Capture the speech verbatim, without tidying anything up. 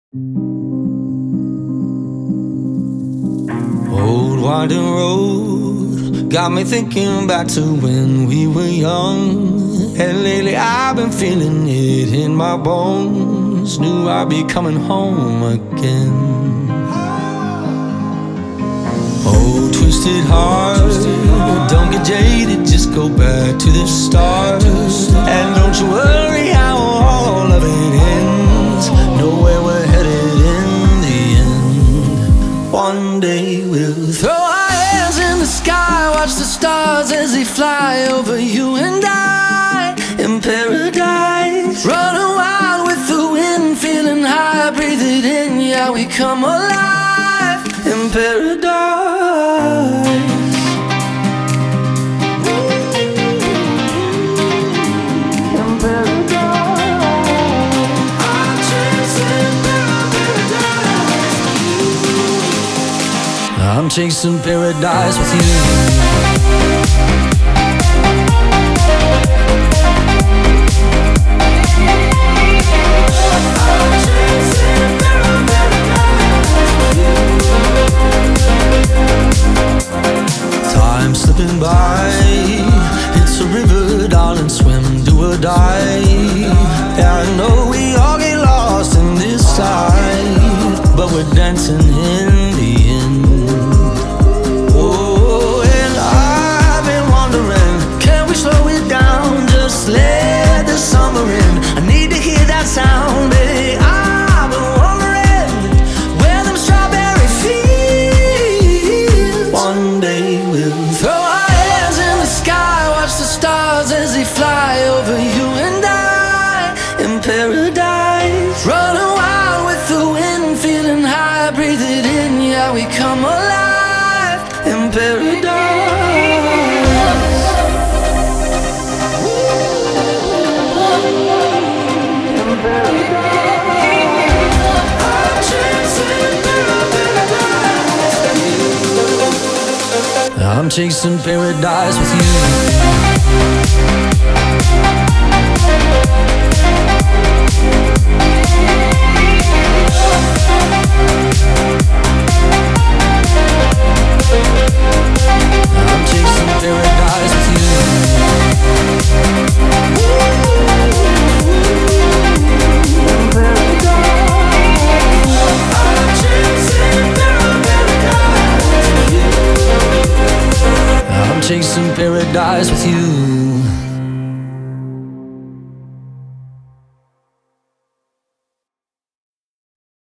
Old winding road got me thinking back to when we were young. And lately I've been feeling it in my bones. Knew I'd be coming home again. Oh, twisted heart, don't get jaded, just go back to the start. And don't you worry how all of it ends. Know where we're headed in the end. One day we'll throw our hands in the sky, watch the stars as they fly over you and I in paradise. Running wild with the wind, feeling high, breathe it in, yeah, we come alive in paradise. I'm chasing paradise with you. Time slipping by, it's a river, darling, swim, do or die. Yeah, I know we all get lost in this tide, but we're dancing in the end. Oh, and I've been wondering, can we slow it down, just let the summer in? I need to hear that sound, baby. I've been wondering where them strawberry fields. One day we'll throw our hands in the sky, watch the stars as they fly over you and I in paradise. Running wild with the wind, feeling high, breathe it in, yeah, we come alive in paradise. I'm chasing paradise with you. I'm chasing paradise with you. I'm chasing paradise with you.